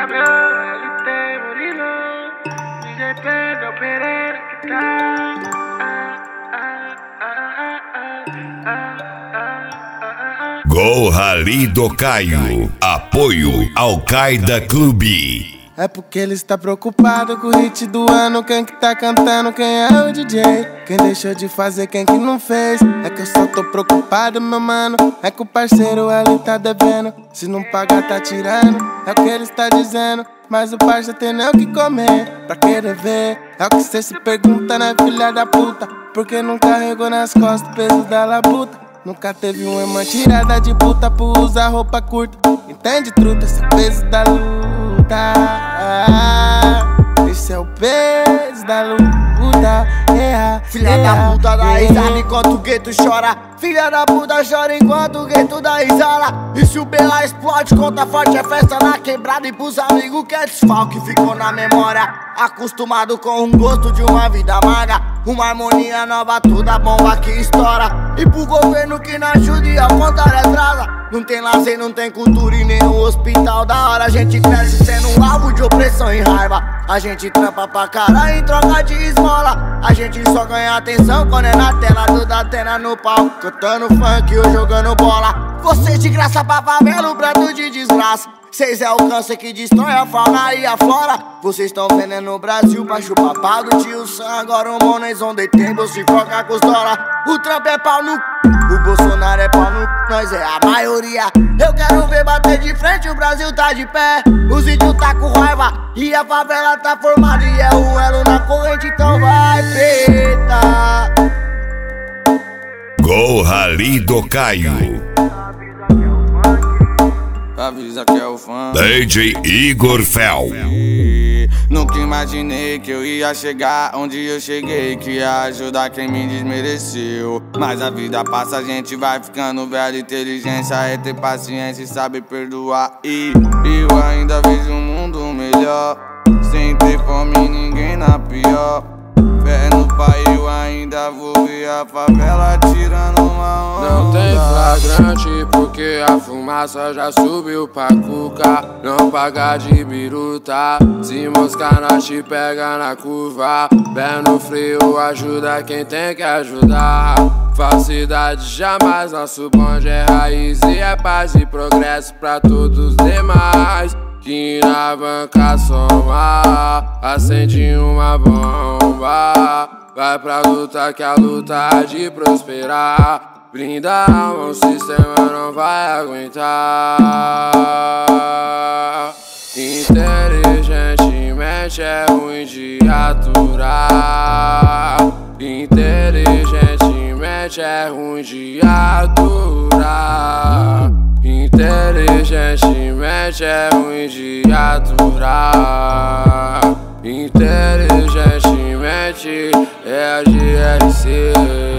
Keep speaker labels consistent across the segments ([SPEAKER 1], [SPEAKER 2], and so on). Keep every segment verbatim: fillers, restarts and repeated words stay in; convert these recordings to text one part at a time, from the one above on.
[SPEAKER 1] Gabriel, L T, Murilo, D J Pedro Pereira, que tá.
[SPEAKER 2] Gol Rally do Caio. Apoio Al-Qaeda Clube.
[SPEAKER 3] É porque ele está preocupado com o hit do ano. Quem que tá cantando, quem é o D J? Quem deixou de fazer, quem que não fez? É que eu só tô preocupado, meu mano. É que o parceiro ele tá devendo. Se não pagar, tá tirando. É o que ele está dizendo. Mas o parça tem nem o que comer pra querer ver. É o que cê se pergunta, né, filha da puta? Porque não carregou nas costas o peso da labuta. Nunca teve uma irmã tirada de puta por usar roupa curta. Entende, truta? Esse é o peso da luta. Esse é o peso da luta. Yeah,
[SPEAKER 4] Filha
[SPEAKER 3] yeah,
[SPEAKER 4] da puta dá
[SPEAKER 3] yeah.
[SPEAKER 4] risada enquanto o gueto chora. Filha da puta chora enquanto o gueto dá risada. E se o B L A explode, conta forte, é festa na quebrada. E pros amigos que é desfalque, ficou na memória. Acostumado com o gosto de uma vida amarga. Uma harmonia nova, toda bomba que estoura. E pro governo que não ajuda e ao contrário atrasa. Não tem lazer, não tem cultura e nem um hospital da hora. A gente cresce sendo um alvo de opressão e raiva. A gente trampa pra caralho em troca de esmola. A gente só ganha atenção quando é na tela do Datena no palco, cantando funk ou jogando bola. Vocês de graça pra favela, o prato de desgraça. Cês é o câncer que destrói a fauna e a flora. Vocês tão vendendo o Brasil pra chupar pau do tio Sam. Agora o Monês on the table se foca com os dólar. O Trump é pau no c... o Bolsonaro é pau no c... nós é a maioria. Eu quero ver bater de frente, o Brasil tá de pé. Os índios tá com raiva e a favela tá formada. E é o elo na corrente, então vai preta.
[SPEAKER 2] Gol Rally do Caio.
[SPEAKER 5] Avisa que é o fã.
[SPEAKER 2] D J Igor Fel.
[SPEAKER 5] Nunca imaginei que eu ia chegar onde eu cheguei, que ia ajudar quem me desmereceu. Mas a vida passa, a gente vai ficando velho. Inteligência é ter paciência e saber perdoar. E eu ainda vejo um mundo melhor, sem ter fome ninguém na pior. Fé no pai, eu ainda vou ver a favela tirando uma onda.
[SPEAKER 6] Não tem flagrante porque a fumaça já subiu pra cuca. Não paga de biruta, se moscar nós te pega na curva. Pé no frio ajuda quem tem que ajudar. Falsidade jamais, nosso bonde é raiz e é paz e progresso pra todos os demais. Que na banca soma, acende uma bomba. Vai pra luta que a luta há de prosperar. Brinda a alma, o sistema não vai aguentar. Inteligentemente é ruim de aturar. Inteligentemente é ruim de aturar. Inteligentemente é ruim de aturar. Inteligentemente é a G R seis.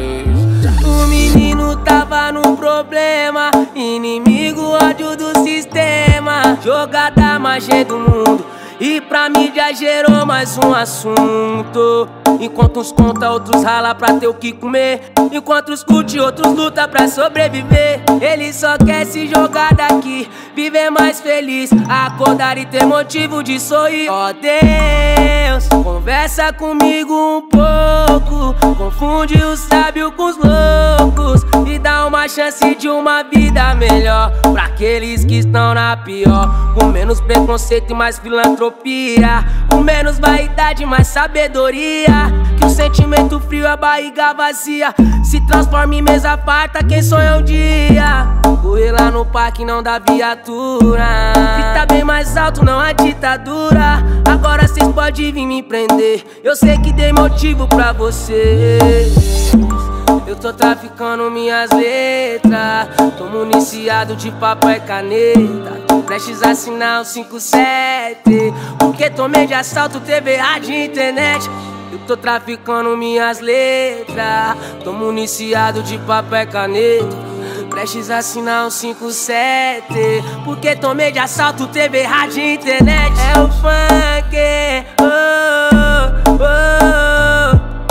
[SPEAKER 7] O menino tava no problema, inimigo, ódio do sistema. Jogada mais cheia do mundo e pra mídia gerou mais um assunto. Enquanto uns conta, outros rala pra ter o que comer. Enquanto os curte, outros luta pra sobreviver. Ele só quer se jogar daqui, viver mais feliz, acordar e ter motivo de sorrir. Ó Deus, conversa comigo um pouco. Confunde o sábio com os loucos e dá uma chance de uma vida melhor pra aqueles que estão na pior. Com menos preconceito e mais filantropia, com menos vaidade e mais sabedoria. Que o sentimento frio, a barriga vazia se transforma em mesa farta, quem sonha um dia correr lá no parque não dá viatura. Grita bem mais alto, não há ditadura. Agora cês podem vir me prender, eu sei que dei motivo pra vocês. Eu tô traficando minhas letras, tô municiado de papel e caneta, prestes a assinar o cinco sete, porque tomei de assalto T V, rádio e internet. Eu tô traficando minhas letras, tô municiado de papel e caneta, prestes a assinar um cinco sete, porque tomei de assalto T V, rádio e internet. É o funk, oh, oh, oh,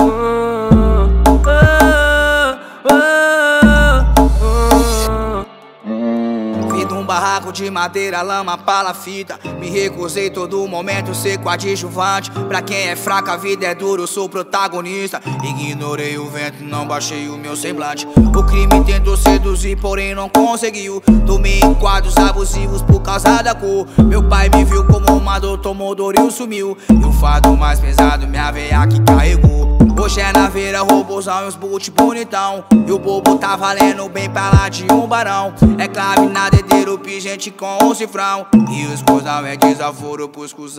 [SPEAKER 4] Fim de um barraco barraco de madeira, lama, palafita. Me recusei todo momento ser coadjuvante. Pra quem é fraco a vida é dura, eu sou protagonista. Ignorei o vento, não baixei o meu semblante. O crime tentou seduzir, porém não conseguiu. Tomei em quadros abusivos por causa da cor. Meu pai me viu como uma dor, tomou dor e sumiu. E o fardo mais pesado, minha veia que carregou. Hoje é na veira, robôzão e os boot bonitão. E o bobo tá valendo bem pra lá de um barão. É clave na dedeiro, pingente com um cifrão. E os cuzão é desaforo pros cuzão.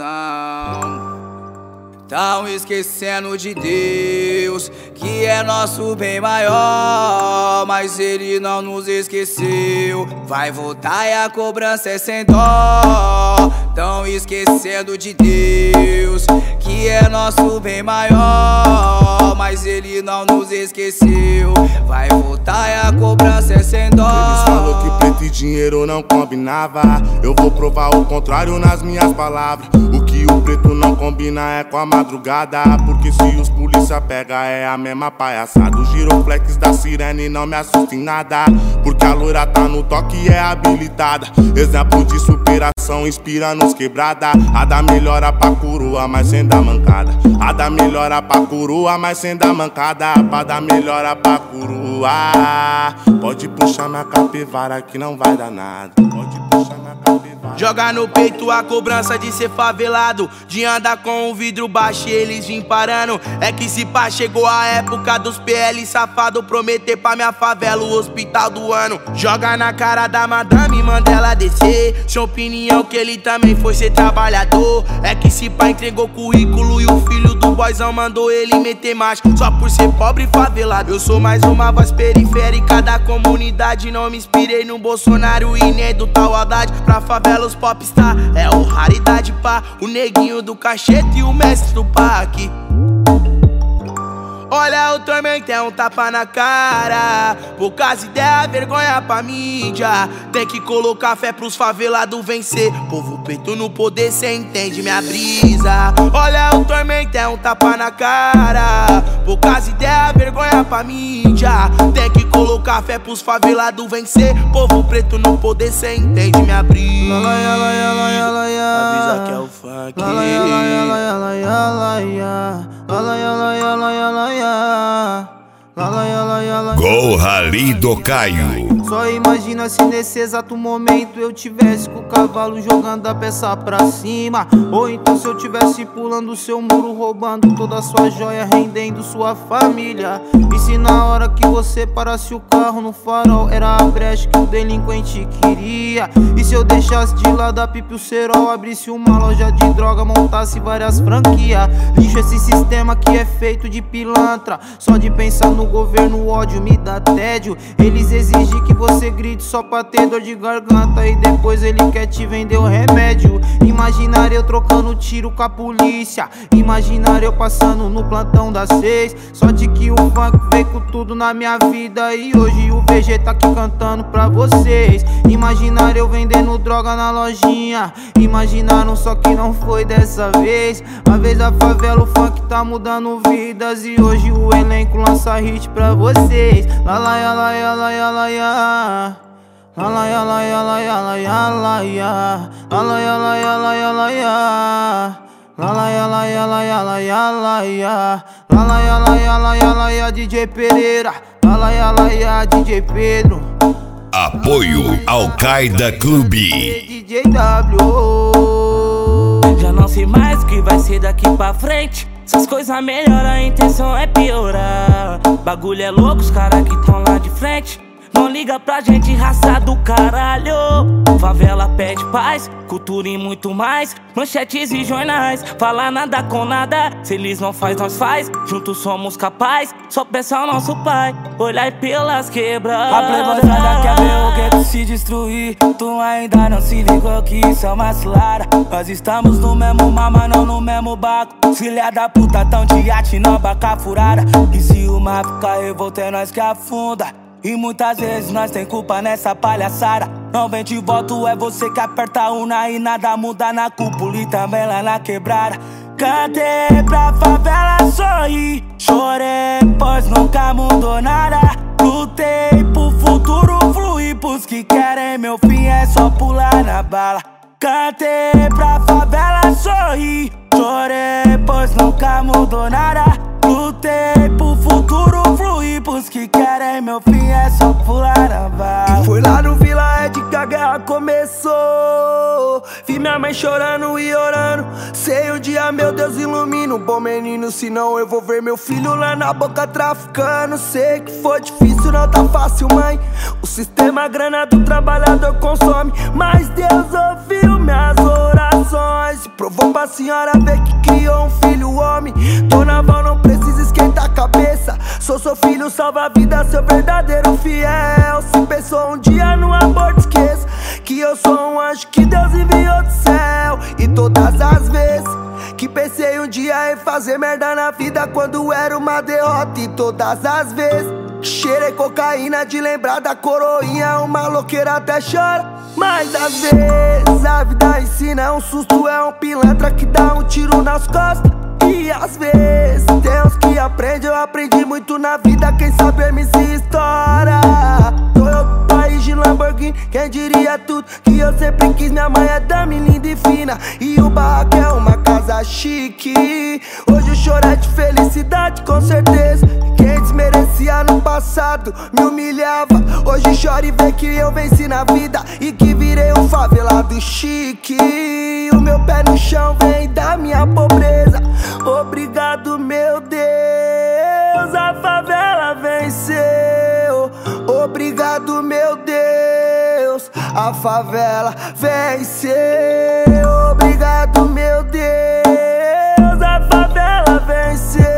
[SPEAKER 4] Tão esquecendo de Deus, que é nosso bem maior. Mas Ele não nos esqueceu. Vai voltar e a cobrança é sem dó. Tão esquecendo de Deus, que é nosso bem maior. Mas Ele não nos esqueceu. Vai voltar e a cobrança é sem dó.
[SPEAKER 8] Eles falou que preto e dinheiro não combinava. Eu vou provar o contrário nas minhas palavras. O que o preto não combina é com a madrugada. Porque se os polícia pega é a mesma palhaçada. Os giroflex da sirene não me assusta em nada. Porque a loira tá no toque e é habilitada. Exemplo de superação inspira nos quebrada. A da melhora pra coroa, mas sem dar mancada. A da melhora pra coroa, mas sem dar mancada. Pra dar melhora pra coroa. Pode puxar na capivara que não vai dar nada. Pode puxar na capivara.
[SPEAKER 9] Joga no peito a cobrança de ser favelado, de andar com o vidro baixo e eles vim parando. É que se pá, chegou a época dos P L safado prometer pra minha favela o hospital do ano. Joga na cara da madame, manda ela descer. Sua opinião que ele também foi ser trabalhador. É que se pá entregou currículo e o filho do boyzão mandou ele meter marcha. Só por ser pobre e favelado. Eu sou mais uma voz periférica da comunidade. Não me inspirei no Bolsonaro e nem do tal Haddad. Pra favela os popstar é o raridade pá. O neguinho do cachete e o mestre do parque. Olha o tormento, é um tapa na cara. Poucas ideias, vergonha pra mídia. Tem que colocar fé pros favelados vencer. Povo preto no poder, cê entende minha brisa. Olha o tormento, é um tapa na cara. Poucas ideias, vergonha pra mídia. Tem que colocar fé pros favelados vencer. Povo preto no poder, cê entende minha brisa. Avisa que é o funk.
[SPEAKER 2] Gol Rally do Caio.
[SPEAKER 10] Só imagina se nesse exato momento eu tivesse com o cavalo jogando a peça pra cima. Ou então se eu tivesse pulando o seu muro, roubando toda a sua joia, rendendo sua família. E se na hora que você parasse o carro no farol era a brecha que o delinquente queria? E se eu deixasse de lado a pipa e o cerol, abrisse uma loja de droga, montasse várias franquias? Lixo esse sistema que é feito de pilantra. Só de pensar no governo o ódio me dá tédio. Eles exigem que você grite só pra ter dor de garganta e depois ele quer te vender o remédio. Imaginar eu trocando tiro com a polícia. Imaginar eu passando no plantão das seis. Só de que o funk veio com tudo na minha vida e hoje o V G tá aqui cantando pra vocês. Imaginar eu vendendo droga na lojinha. Imaginaram só que não foi dessa vez. A vez da favela o funk tá mudando vidas e hoje o elenco lança hit pra vocês. La la ya la ya la ya la ya. La la ya la ya la ya la ya la ya. La la ya la ya la ya la ya. La la ya la ya la ya la ya la ya. La la ya la ya la ya la ya D J Pereira. La la ya la ya D J Pedro.
[SPEAKER 2] Apoio Al-Qaeda Clube.
[SPEAKER 10] D J W.
[SPEAKER 7] Já não sei mais o que vai ser daqui pra frente. Essas coisas melhoram, a intenção é piorar. Bagulho é louco, os caras que tão lá de frente não liga pra gente, raça do caralho. Favela pede paz, cultura e muito mais. Manchetes e jornais, fala nada com nada. Se eles não faz, nós faz, juntos somos capazes. Só pensa o nosso pai, olhar pelas quebradas.
[SPEAKER 11] A playboyzada quer ver o gueto se destruir. Tu ainda não se ligou que isso é uma cilada. Nós estamos no mesmo mar, mas não no mesmo barco. Filha da puta tão de iate, não baca furada. E se o mar ficar revolto é nós que afunda. E muitas vezes nós tem culpa nessa palhaçada. Não vem de voto, é você que aperta a urna e nada muda na cúpula e também lá na quebrada. Cantei pra favela sorrir, chorei pois nunca mudou nada. Lutei pro futuro fluir, por Pros que querem meu fim é só pular na bala. Cantei pra favela sorrir, chorei pois nunca mudou nada. Lutei pro futuro fluir, pros que querem meu fim é só pular na bala.
[SPEAKER 12] E foi lá no Vila Ed que a guerra começou. Vi minha mãe chorando e orando. Sei um dia, meu Deus, ilumina um bom menino, senão eu vou ver meu filho lá na boca traficando. Sei que foi difícil, não tá fácil, mãe. O sistema, a grana do trabalhador consome, mas Deus ouviu minhas orações e provou pra senhora ver que criou um filho homem. Dona Val, não precisa esquentar a cabeça. Sou seu filho, salva a vida, seu verdadeiro fiel. Se pensou um dia no aborto, esqueça que eu sou um anjo que Deus enviou do céu. E todas as vezes que pensei um dia em fazer merda na vida, quando era uma derrota. E todas as vezes que cheirei cocaína de lembrar da coroinha, uma louqueira até chora. Mas às vezes a vida ensina, é um susto, é um pilantra que dá um tiro nas costas. E às vezes tem uns que aprendem, eu aprendi muito na vida, quem sabe M C estoura. Toyota, país de Lamborghini, quem diria tudo que eu sempre quis. Minha mãe é dame linda e fina, e o barraco é uma casa chique. Hoje o choro é de felicidade, com certeza. Quem desmerecia no passado me humilhava, hoje chora e vê que eu venci na vida e que virei um favelado chique. O meu pé no chão vem da minha pobreza. Obrigado, meu Deus, a favela venceu. Obrigado, meu Deus, a favela venceu. Obrigado, meu Deus, a favela venceu.